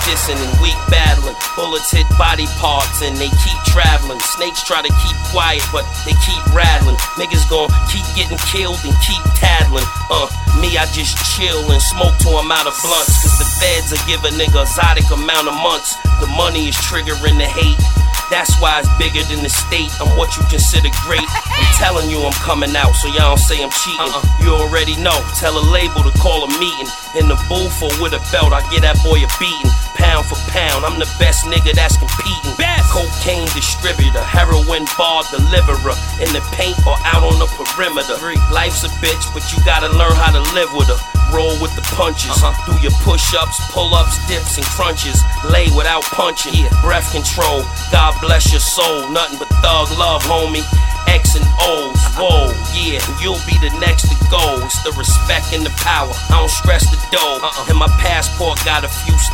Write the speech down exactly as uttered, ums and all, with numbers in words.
dissing and weak battling. Bullets hit body parts and they keep traveling. Snakes try to keep quiet, but they keep rattling. Niggas gon' keep getting killed and keep tattling. Uh, me, I just chill and smoke till I'm out of blunts. Cause the feds will give a nigga exotic amount of months. The money is triggering the hate. That's why it's bigger than the state. I'm what you consider great. I'm telling you I'm coming out, so y'all don't say I'm cheating. Uh-uh. You already know. Tell a label to call a meeting. In the booth or with a belt, I get that boy a beating. Pound for pound, I'm the best nigga that's competing. Best. Cocaine distributor, heroin bar deliverer. In the paint or out on the perimeter. Life's a bitch, but you gotta learn how to live with her. Roll with the punches. Uh-huh. Do your push-ups, pull-ups, dips, and crunches. Lay without punching. Yeah. Breath control. God bless your soul. Nothing but thug love, homie. X and O's. Whoa, yeah. You'll be the next to go. It's the respect and the power. I don't stress the dough. Uh-uh. And my passport got a few